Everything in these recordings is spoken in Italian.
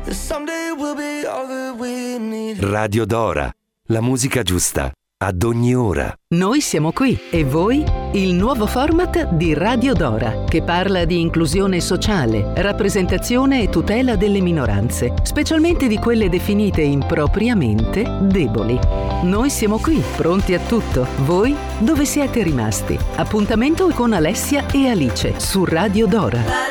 that someday will be all that we need. Radio Dora, la musica giusta ad ogni ora. Noi siamo qui e voi? Il nuovo format di Radio Dora, che parla di inclusione sociale, rappresentazione e tutela delle minoranze, specialmente di quelle definite impropriamente deboli. Noi siamo qui, pronti a tutto. Voi dove siete rimasti? Appuntamento con Alessia e Alice su Radio Dora.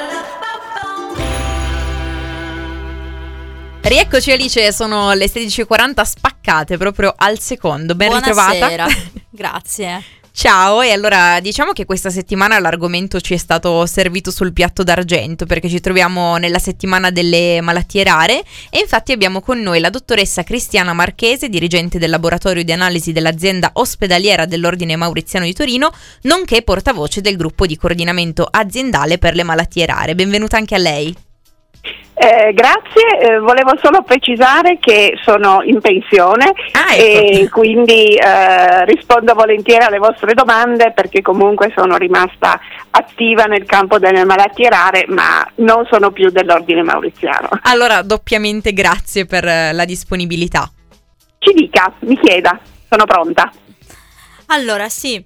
Rieccoci Alice, sono le 16:40 spaccate proprio al secondo. Ben ritrovata. Buonasera, grazie. Ciao, e allora diciamo che questa settimana l'argomento ci è stato servito sul piatto d'argento perché ci troviamo nella settimana delle malattie rare e infatti abbiamo con noi la dottoressa Cristiana Marchese, dirigente del laboratorio di analisi dell'azienda ospedaliera dell'Ordine Mauriziano di Torino, nonché portavoce del gruppo di coordinamento aziendale per le malattie rare. Benvenuta anche a lei. Grazie, volevo solo precisare che sono in pensione e quindi rispondo volentieri alle vostre domande perché comunque sono rimasta attiva nel campo delle malattie rare ma non sono più dell'Ordine Mauriziano. Allora doppiamente grazie per la disponibilità. Ci dica, mi chieda, sono pronta. Allora sì,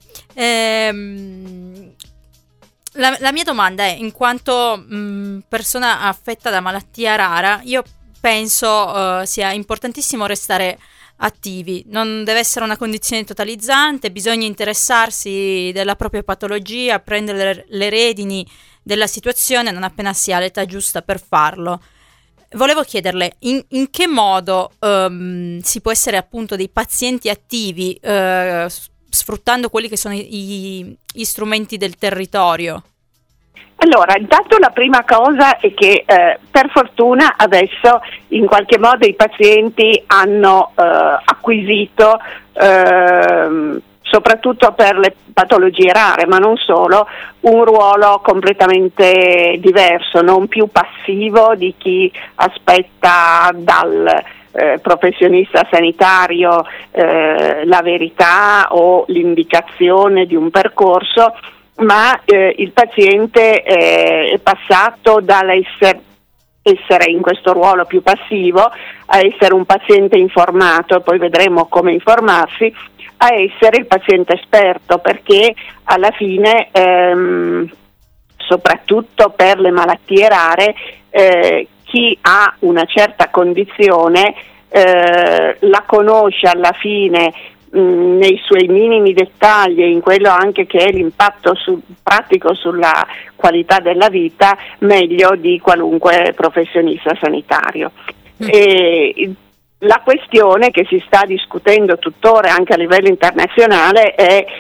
La mia domanda è, in quanto persona affetta da malattia rara, io penso sia importantissimo restare attivi, non deve essere una condizione totalizzante, bisogna interessarsi della propria patologia, prendere le redini della situazione non appena si ha l'età giusta per farlo. Volevo chiederle in che modo si può essere appunto dei pazienti attivi sfruttando quelli che sono gli strumenti del territorio? Allora, intanto la prima cosa è che per fortuna adesso in qualche modo i pazienti hanno acquisito, soprattutto per le patologie rare, ma non solo, un ruolo completamente diverso, non più passivo di chi aspetta dal professionista sanitario la verità o l'indicazione di un percorso, ma il paziente è passato dall'essere in questo ruolo più passivo a essere un paziente informato, e poi vedremo come informarsi, a essere il paziente esperto, perché alla fine soprattutto per le malattie rare chi ha una certa condizione la conosce alla fine nei suoi minimi dettagli e in quello anche che è l'impatto pratico sulla qualità della vita meglio di qualunque professionista sanitario. E la questione che si sta discutendo tuttora anche a livello internazionale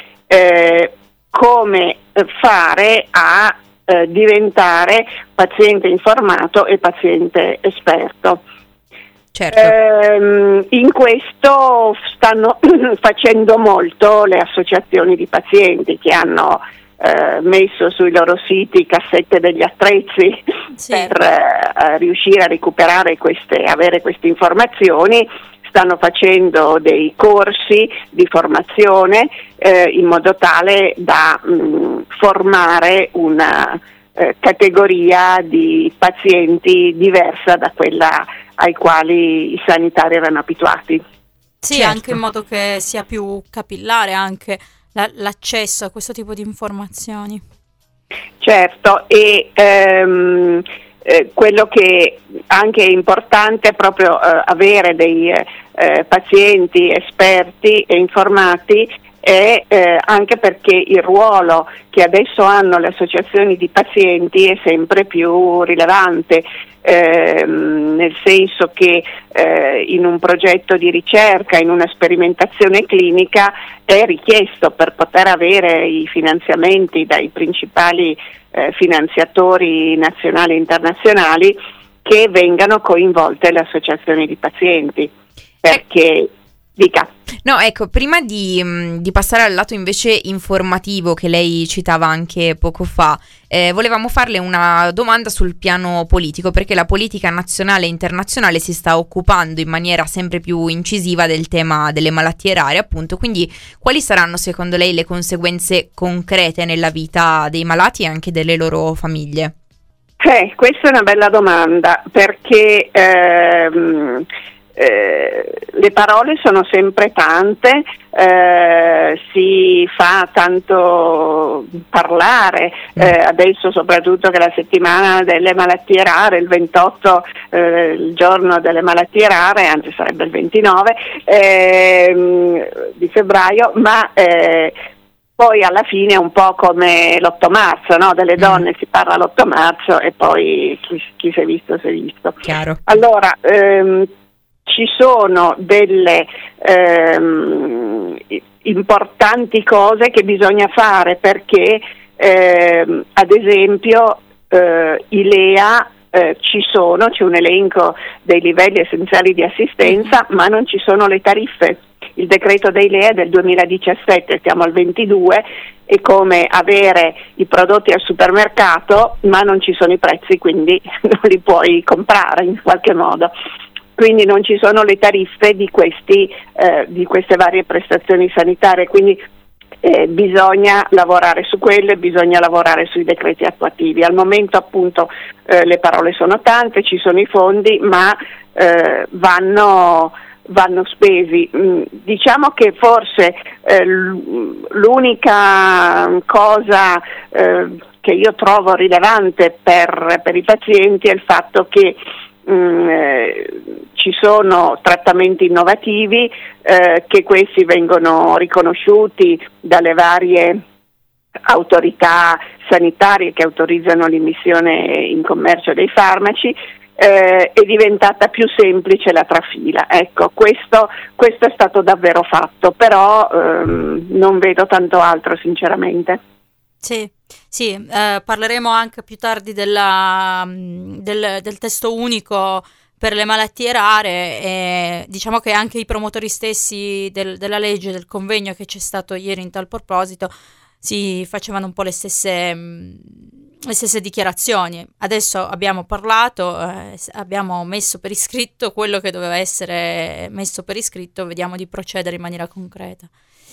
è come fare a diventare paziente informato e paziente esperto. Certo. In questo stanno facendo molto le associazioni di pazienti che hanno messo sui loro siti cassette degli attrezzi per riuscire a recuperare avere queste informazioni. Stanno facendo dei corsi di formazione in modo tale da formare una categoria di pazienti diversa da quella ai quali i sanitari erano abituati. Sì, certo. Anche in modo che sia più capillare anche l'accesso a questo tipo di informazioni. Certo, e quello che anche è importante è proprio avere dei pazienti esperti e informati è anche perché il ruolo che adesso hanno le associazioni di pazienti è sempre più rilevante, nel senso che in un progetto di ricerca, in una sperimentazione clinica è richiesto, per poter avere i finanziamenti dai principali finanziatori nazionali e internazionali, che vengano coinvolte le associazioni di pazienti, perché dica. No, ecco, prima di passare al lato invece informativo che lei citava anche poco fa, volevamo farle una domanda sul piano politico, perché la politica nazionale e internazionale si sta occupando in maniera sempre più incisiva del tema delle malattie rare, appunto. Quindi quali saranno secondo lei le conseguenze concrete nella vita dei malati e anche delle loro famiglie? Questa è una bella domanda, perché le parole sono sempre tante, si fa tanto parlare, adesso soprattutto che la settimana delle malattie rare, il 28 il giorno delle malattie rare, anzi sarebbe il 29 di febbraio, ma poi alla fine è un po' come l'8 marzo, no? Delle donne si parla l'8 marzo e poi chi si è visto si è visto. Chiaro. Allora, ci sono delle importanti cose che bisogna fare, perché ad esempio i LEA c'è un elenco dei livelli essenziali di assistenza, ma non ci sono le tariffe. Il decreto dei LEA è del 2017, siamo al 22, è come avere i prodotti al supermercato ma non ci sono i prezzi, quindi non li puoi comprare in qualche modo. Quindi non ci sono le tariffe di queste varie prestazioni sanitarie, quindi bisogna lavorare su quelle, bisogna lavorare sui decreti attuativi. Al momento appunto le parole sono tante, ci sono i fondi, ma vanno spesi. Diciamo che forse l'unica cosa che io trovo rilevante per i pazienti è il fatto che ci sono trattamenti innovativi, che questi vengono riconosciuti dalle varie autorità sanitarie che autorizzano l'immissione in commercio dei farmaci. È diventata più semplice la trafila. Ecco, questo è stato davvero fatto, però non vedo tanto altro sinceramente. Sì, parleremo anche più tardi del testo unico per le malattie rare, e diciamo che anche i promotori stessi della legge, del convegno che c'è stato ieri in tal proposito, si facevano un po' le stesse dichiarazioni. Adesso abbiamo parlato, abbiamo messo per iscritto quello che doveva essere messo per iscritto, vediamo di procedere in maniera concreta.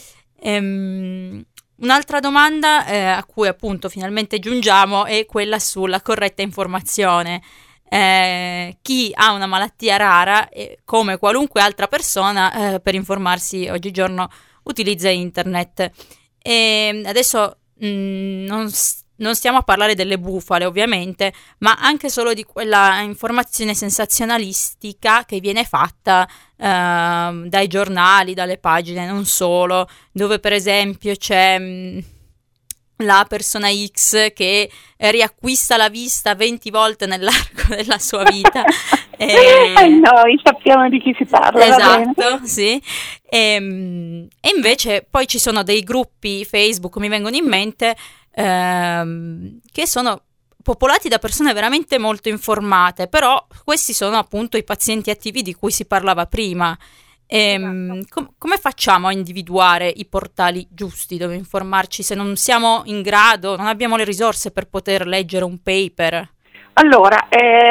Un'altra domanda a cui appunto finalmente giungiamo è quella sulla corretta informazione. Chi ha una malattia rara, come qualunque altra persona, per informarsi oggigiorno utilizza internet. E adesso non stiamo a parlare delle bufale ovviamente, ma anche solo di quella informazione sensazionalistica che viene fatta dai giornali, dalle pagine, non solo, dove per esempio c'è la persona X che riacquista la vista 20 volte nell'arco della sua vita. Noi sappiamo di chi si parla. Esatto, sì. E invece poi ci sono dei gruppi Facebook, mi vengono in mente, che sono popolati da persone veramente molto informate, però questi sono appunto i pazienti attivi di cui si parlava prima. Come facciamo a individuare i portali giusti dove informarci se non siamo in grado, non abbiamo le risorse per poter leggere un paper? Allora,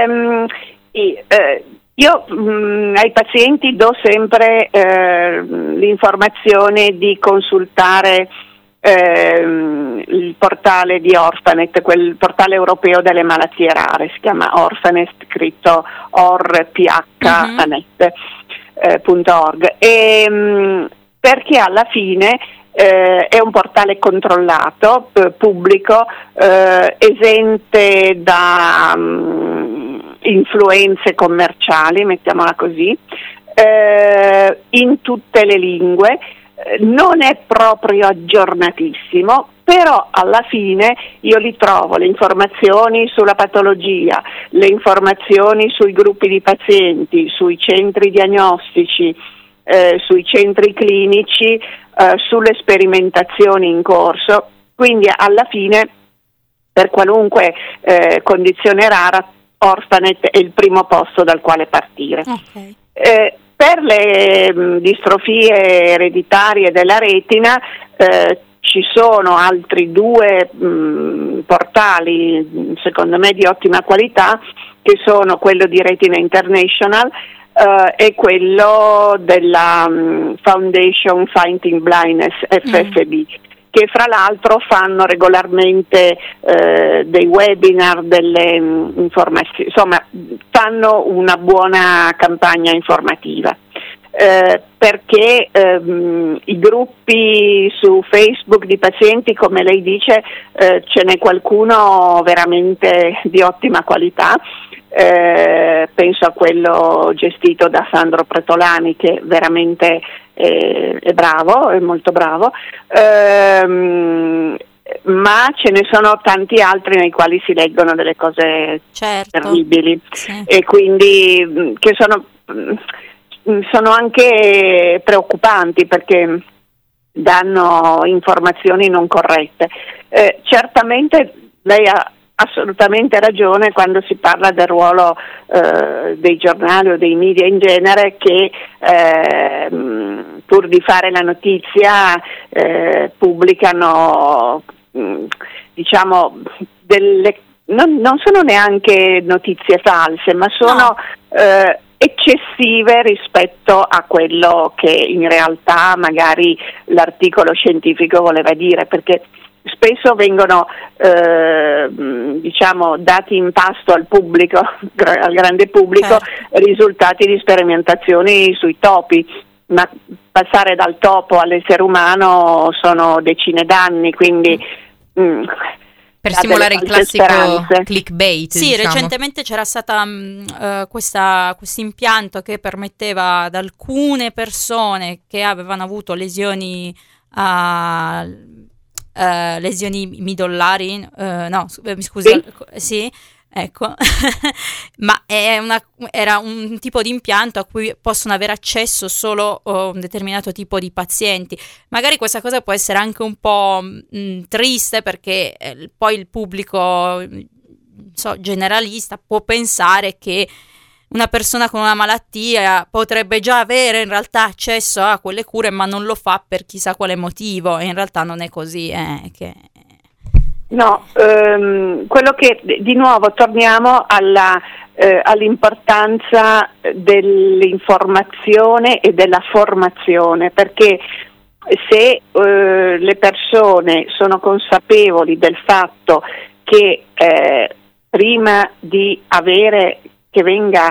io ai pazienti do sempre l'informazione di consultare il portale di Orphanet, quel portale europeo delle malattie rare, si chiama Orphanet, scritto orphanet.org, perché alla fine è un portale controllato, pubblico, esente da influenze commerciali, mettiamola così, in tutte le lingue. Non è proprio aggiornatissimo, però alla fine io li trovo le informazioni sulla patologia, le informazioni sui gruppi di pazienti, sui centri diagnostici, sui centri clinici, sulle sperimentazioni in corso, quindi alla fine per qualunque condizione rara Orphanet è il primo posto dal quale partire. Okay. Per le distrofie ereditarie della retina ci sono altri due portali, secondo me di ottima qualità, che sono quello di Retina International e quello della Foundation Fighting Blindness, FFB, che fra l'altro fanno regolarmente dei webinar, delle informazioni, insomma fanno una buona campagna informativa. Perché i gruppi su Facebook di pazienti, come lei dice, ce n'è qualcuno veramente di ottima qualità. Penso a quello gestito da Sandro Pretolani, che veramente è bravo, è molto bravo, ma ce ne sono tanti altri nei quali si leggono delle cose terribili, sì. E quindi che sono anche preoccupanti, perché danno informazioni non corrette. Certamente lei ha assolutamente ragione quando si parla del ruolo dei giornali o dei media in genere, che pur di fare la notizia pubblicano diciamo non sono neanche notizie false, ma sono eccessive rispetto a quello che in realtà magari l'articolo scientifico voleva dire, perché spesso vengono dati in pasto al pubblico, al grande pubblico, risultati di sperimentazioni sui topi, ma passare dal topo all'essere umano sono decine d'anni, quindi per simulare il classico clickbait. Sì, diciamo. Recentemente c'era stata questo impianto che permetteva ad alcune persone che avevano avuto lesioni midollari, sì, ecco, ma era un tipo di impianto a cui possono avere accesso solo un determinato tipo di pazienti. Magari questa cosa può essere anche un po' triste, perché poi il pubblico generalista può pensare che una persona con una malattia potrebbe già avere in realtà accesso a quelle cure, ma non lo fa per chissà quale motivo, e in realtà non è così. No, quello che di nuovo torniamo all'importanza dell'informazione e della formazione, perché se le persone sono consapevoli del fatto che prima di avere che venga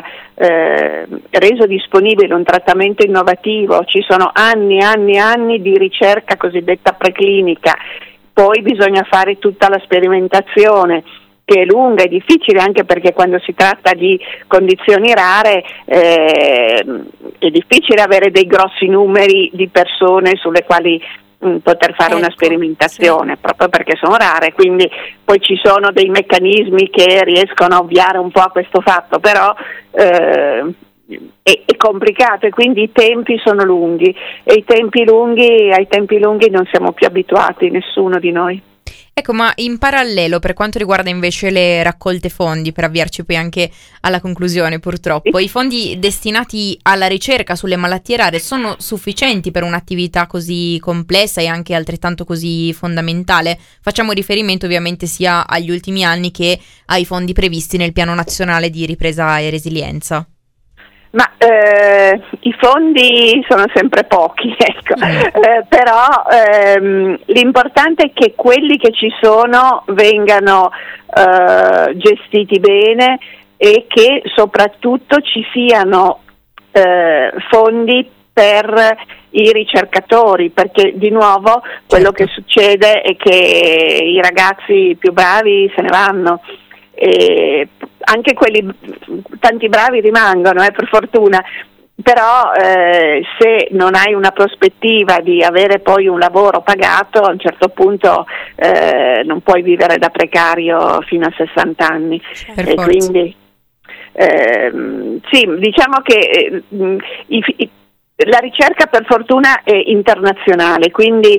reso disponibile un trattamento innovativo ci sono anni di ricerca cosiddetta preclinica, poi bisogna fare tutta la sperimentazione, che è lunga e difficile, anche perché quando si tratta di condizioni rare è difficile avere dei grossi numeri di persone sulle quali poter fare una sperimentazione, sì, proprio perché sono rare, quindi poi ci sono dei meccanismi che riescono a ovviare un po' a questo fatto, però è complicato, e quindi i tempi sono lunghi, e ai tempi lunghi non siamo più abituati, nessuno di noi. Ecco, ma in parallelo, per quanto riguarda invece le raccolte fondi, per avviarci poi anche alla conclusione purtroppo, i fondi destinati alla ricerca sulle malattie rare sono sufficienti per un'attività così complessa e anche altrettanto così fondamentale? Facciamo riferimento ovviamente sia agli ultimi anni che ai fondi previsti nel Piano Nazionale di Ripresa e Resilienza. Ma i fondi sono sempre pochi, ecco. Però l'importante è che quelli che ci sono vengano gestiti bene, e che soprattutto ci siano fondi per i ricercatori, perché di nuovo quello che succede è che i ragazzi più bravi se ne vanno. E anche quelli tanti bravi rimangono, per fortuna, però se non hai una prospettiva di avere poi un lavoro pagato, a un certo punto non puoi vivere da precario fino a 60 anni. Per e forza. Quindi sì, diciamo che la ricerca per fortuna è internazionale, quindi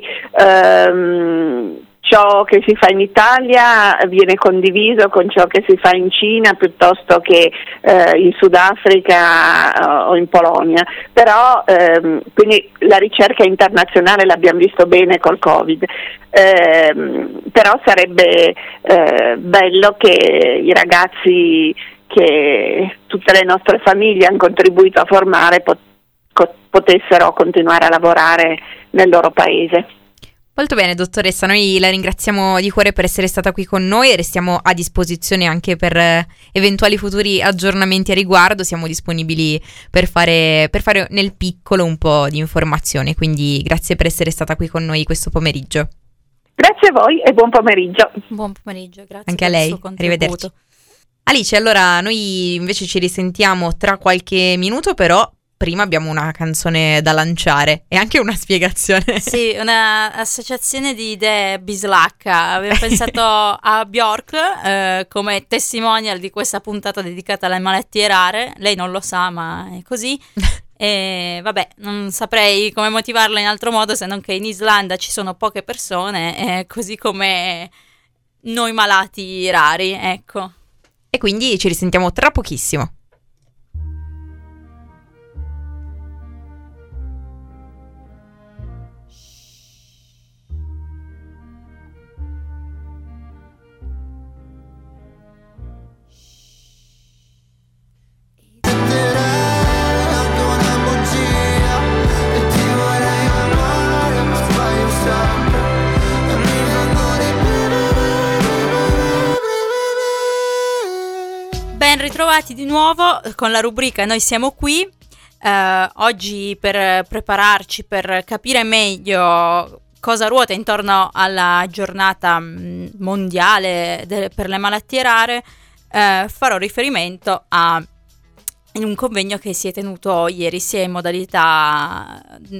ciò che si fa in Italia viene condiviso con ciò che si fa in Cina piuttosto che in Sudafrica o in Polonia, però quindi la ricerca internazionale l'abbiamo visto bene col Covid, però sarebbe bello che i ragazzi che tutte le nostre famiglie hanno contribuito a formare potessero continuare a lavorare nel loro paese. Molto bene, dottoressa, noi la ringraziamo di cuore per essere stata qui con noi e restiamo a disposizione anche per eventuali futuri aggiornamenti a riguardo. Siamo disponibili per fare nel piccolo un po' di informazione, quindi grazie per essere stata qui con noi questo pomeriggio. Grazie a voi e buon pomeriggio. Buon pomeriggio, grazie Anche a per il lei, suo contributo. arrivederci. Alice, allora noi invece ci risentiamo tra qualche minuto, però prima abbiamo una canzone da lanciare e anche una spiegazione. Sì, un'associazione di idee bislacca. Abbiamo pensato a Bjork come testimonial di questa puntata dedicata alle malattie rare. Lei non lo sa, ma è così. E vabbè, non saprei come motivarla in altro modo se non che in Islanda ci sono poche persone, così come noi malati rari, ecco. E quindi ci risentiamo tra pochissimo. Ben ritrovati di nuovo con la rubrica Noi siamo qui. Oggi per prepararci, per capire meglio cosa ruota intorno alla giornata mondiale per le malattie rare, farò riferimento a un convegno che si è tenuto ieri sia in modalità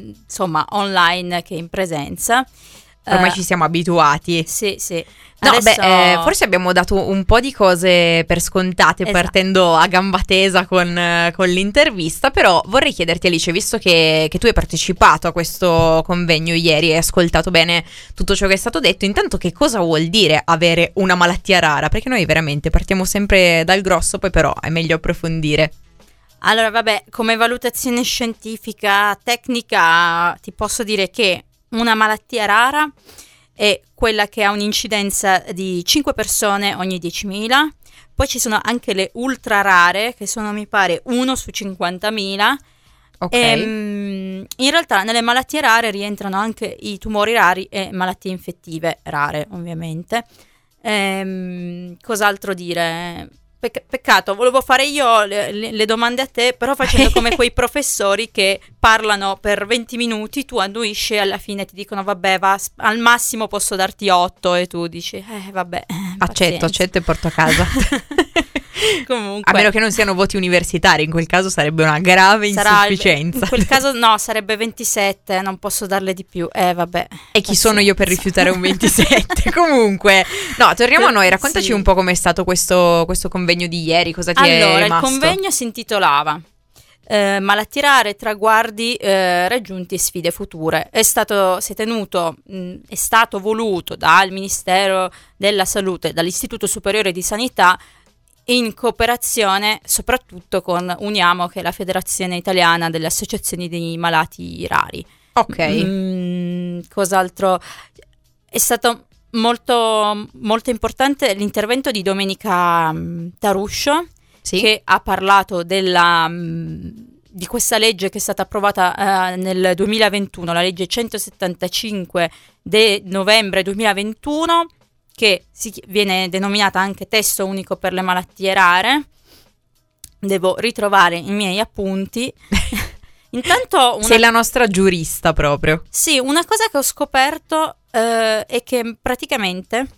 online che in presenza. Ormai ci siamo abituati. Sì. No, Adesso... forse abbiamo dato un po' di cose per scontate, Esatto. Partendo a gamba tesa con l'intervista, però vorrei chiederti, Alice, visto che tu hai partecipato a questo convegno ieri e hai ascoltato bene tutto ciò che è stato detto, intanto che cosa vuol dire avere una malattia rara? Perché noi veramente partiamo sempre dal grosso, poi però è meglio approfondire. Allora, vabbè, come valutazione scientifica, tecnica, ti posso dire che una malattia rara è quella che ha un'incidenza di 5 persone ogni 10.000. Poi ci sono anche le ultra rare, che sono, mi pare, 1 su 50.000. Ok. In realtà nelle malattie rare rientrano anche i tumori rari e malattie infettive rare, ovviamente. Cos'altro dire? Peccato, volevo fare io le domande a te, però facendo come quei professori che parlano per 20 minuti, tu annuisci e alla fine ti dicono vabbè, al massimo posso darti 8 e tu dici vabbè, Accetto e porto a casa. Comunque, A meno che non siano voti universitari, in quel caso sarebbe una grave insufficienza. In quel caso no, sarebbe 27, non posso darle di più. Vabbè. E chi sono io per rifiutare un 27? Comunque, no, torniamo a noi, raccontaci Sì. un po' com'è stato questo convegno di ieri, cosa ti è Allora, rimasto? il convegno si intitolava Malattie rare, traguardi raggiunti e sfide future. È stato voluto dal Ministero della Salute, dall'Istituto Superiore di Sanità, in cooperazione soprattutto con Uniamo, che è la Federazione Italiana delle Associazioni dei Malati Rari. Ok. Cos'altro? È stato molto, molto importante l'intervento di Domenica Taruscio, Sì. che ha parlato di questa legge che è stata approvata nel 2021, la legge 175 del novembre 2021, che viene denominata anche testo unico per le malattie rare. Devo ritrovare i miei appunti. Intanto Sei la nostra giurista proprio. sì, una cosa che ho scoperto è che praticamente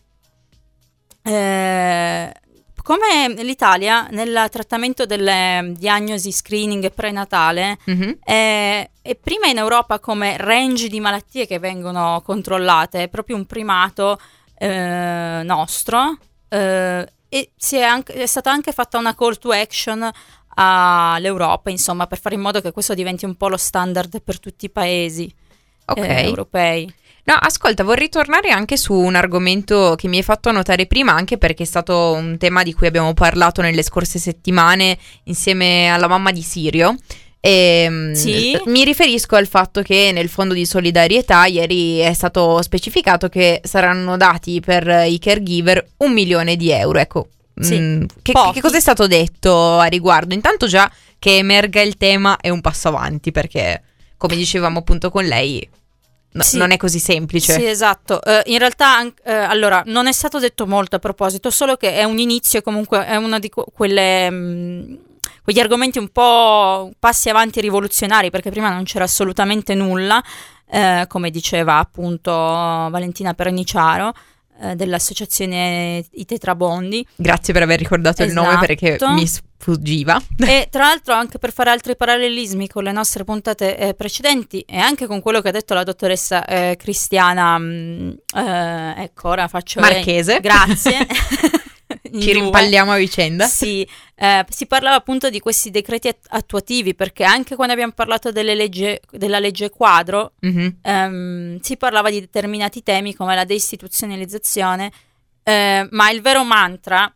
come l'Italia nel trattamento delle diagnosi screening prenatale Mhm. è prima in Europa come range di malattie che vengono controllate, è proprio un primato nostro, e è stata anche fatta una call to action all'Europa, insomma, per fare in modo che questo diventi un po' lo standard per tutti i paesi europei. No, ascolta, vorrei tornare anche su un argomento che mi hai fatto notare prima, anche perché è stato un tema di cui abbiamo parlato nelle scorse settimane insieme alla mamma di Sirio. Sì. Mi riferisco al fatto che nel fondo di solidarietà ieri è stato specificato che saranno dati per i caregiver 1 milione di euro. Ecco, Sì, che pochi. cosa è stato detto a riguardo? Intanto già che emerga il tema è un passo avanti, perché come dicevamo appunto con lei non è così semplice. Sì, esatto. In realtà, allora, non è stato detto molto a proposito, solo che è un inizio, comunque è una di quegli argomenti un po' passi avanti rivoluzionari, perché prima non c'era assolutamente nulla, come diceva appunto Valentina Perniciaro, dell'associazione I Tetrabondi. Grazie per aver ricordato il nome, perché mi sfuggiva. E tra l'altro, anche per fare altri parallelismi con le nostre puntate precedenti e anche con quello che ha detto la dottoressa Cristiana, ecco, ora faccio Marchese. Grazie. Ci rimpalliamo a vicenda. Sì, si parlava appunto di questi decreti attuativi, perché anche quando abbiamo parlato della legge quadro, si parlava di determinati temi come la deistituzionalizzazione, ma il vero mantra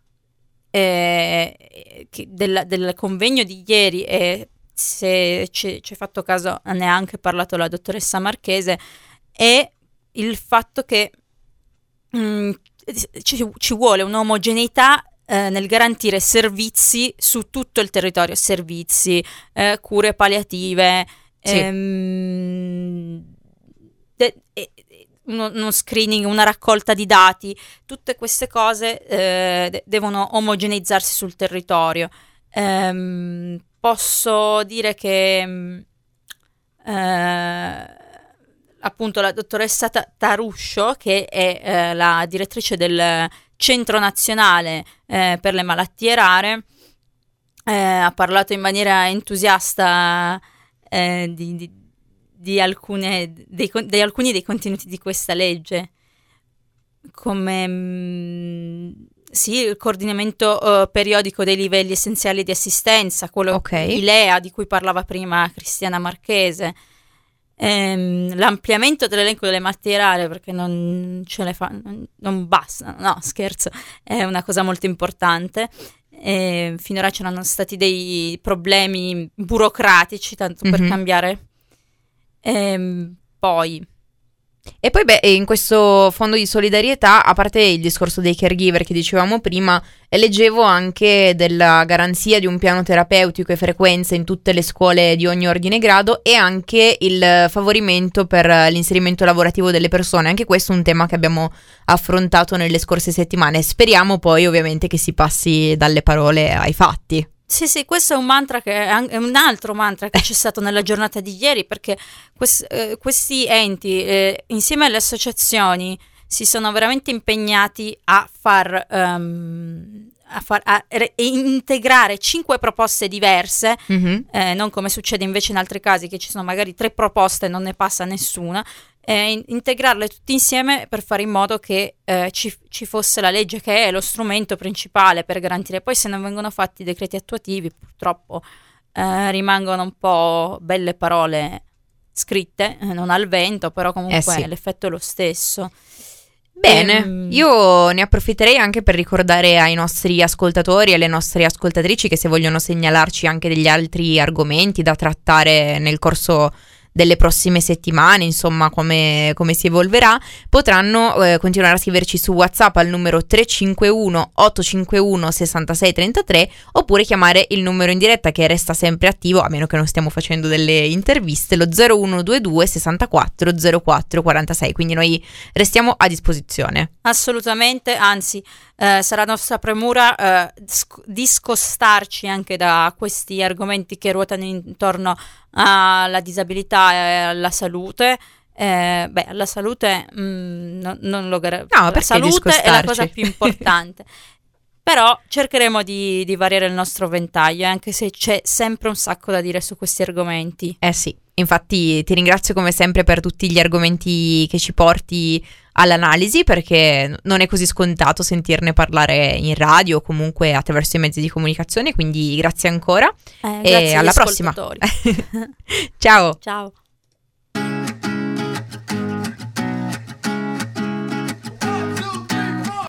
del convegno di ieri, e se ci è fatto caso ne ha anche parlato la dottoressa Marchese, è il fatto che ci vuole un'omogeneità nel garantire servizi su tutto il territorio, servizi, cure palliative, sì. Uno screening, una raccolta di dati, tutte queste cose devono omogeneizzarsi sul territorio. Posso dire che appunto la dottoressa Taruscio, che è la direttrice del Centro Nazionale per le Malattie Rare, ha parlato in maniera entusiasta di alcuni dei contenuti di questa legge, come sì, il coordinamento periodico dei livelli essenziali di assistenza, quello i LEA di cui parlava prima Cristiana Marchese, l'ampliamento dell'elenco delle malattie rare, perché non ce le fa, non basta, no scherzo, è una cosa molto importante. Finora c'erano stati dei problemi burocratici, tanto per cambiare. Poi in questo fondo di solidarietà, a parte il discorso dei caregiver che dicevamo prima, leggevo anche della garanzia di un piano terapeutico e frequenza in tutte le scuole di ogni ordine e grado, e anche il favorimento per l'inserimento lavorativo delle persone. Anche questo è un tema che abbiamo affrontato nelle scorse settimane. Speriamo poi ovviamente che si passi dalle parole ai fatti. Sì, questo è un mantra è un altro mantra che c'è stato nella giornata di ieri, perché questi enti, insieme alle associazioni, si sono veramente impegnati a integrare 5 proposte diverse, non come succede invece in altri casi, che ci sono magari 3 proposte e non ne passa nessuna. Integrarle tutte insieme per fare in modo che ci fosse la legge, che è lo strumento principale per garantire. Poi, se non vengono fatti i decreti attuativi, purtroppo rimangono un po' belle parole scritte, non al vento, però comunque sì, l'effetto è lo stesso. Bene, io ne approfitterei anche per ricordare ai nostri ascoltatori e alle nostre ascoltatrici che, se vogliono segnalarci anche degli altri argomenti da trattare nel corso delle prossime settimane, insomma come si evolverà, potranno continuare a scriverci su WhatsApp al numero 351 851 6633, oppure chiamare il numero in diretta, che resta sempre attivo, a meno che non stiamo facendo delle interviste, lo 0122 64 04 46. Quindi noi restiamo a disposizione. Assolutamente, anzi sarà nostra premura discostarci anche da questi argomenti che ruotano intorno alla disabilità e alla salute. Alla salute non lo la salute è la cosa più importante. Però cercheremo di variare il nostro ventaglio, anche se c'è sempre un sacco da dire su questi argomenti. Sì, infatti ti ringrazio come sempre per tutti gli argomenti che ci porti all'analisi, perché non è così scontato sentirne parlare in radio o comunque attraverso i mezzi di comunicazione, quindi grazie ancora e grazie alla prossima. Ciao. Ciao.